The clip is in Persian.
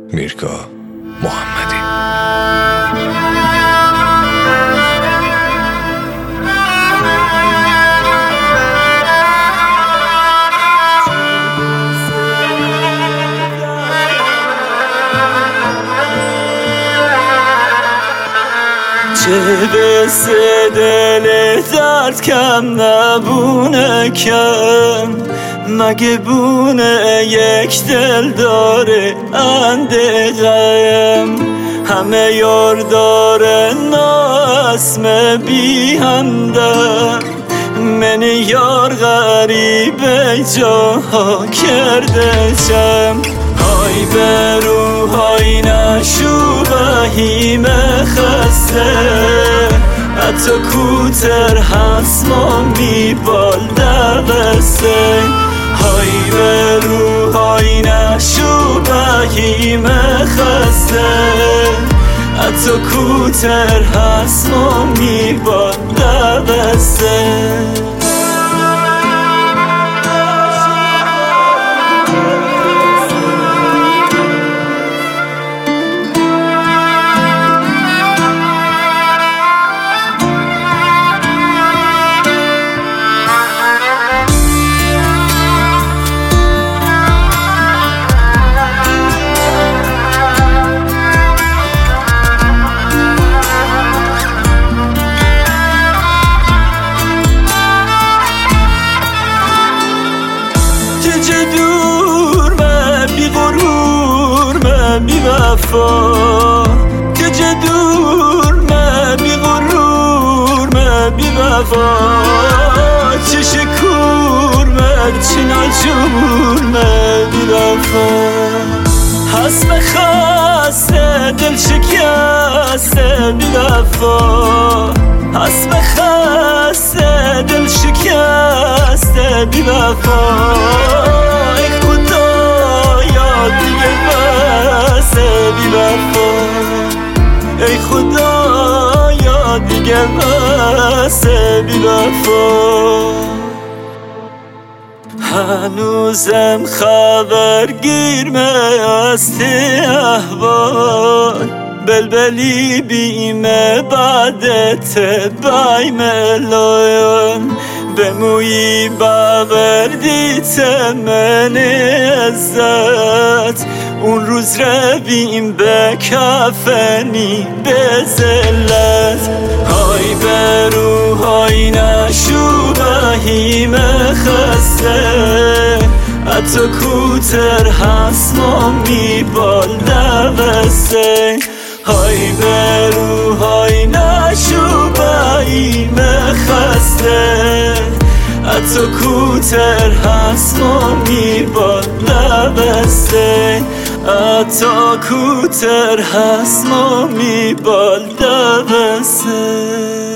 میرگا محمدی. چه بسه دل درد کم نبونه کم، مگه بونه یک دل داره اندقم. همه یار داره ناسم بی همدم، من یار غریبه جاها کرده چم. های برو های نشو بهیم خسته، حتی کوتر هست ما میبال دقسته. های برو های نشو بهیم خسته، حتی کوتر هست ما میبال دقسته. دور من بی غرور من بی وفا، که چه دور من بی غرور من بی وفا. چه شکور من چه ناجور من بی وفا. حسب خسته دل شکسته بی وفا، حسب خسته دل شکسته بی وفا. ای خدایا دیگه بسه بی وفا، ای خدایا دیگه بسه بی وفا. هنوزم خبرگیر از احوال، بلبلی بیمه بعدت بای ملایان. بمویی ببردیت من عزت، اون روز رویم به کفنی به ذلت. های برو های نشو بهیم خسته، حتی کوتر هست ما میبال دقسته. های برو های نشو بهیم خسته، حتی کوتر هست ما میبال دقسته. حتی کوتر هست ما میبال دقسته.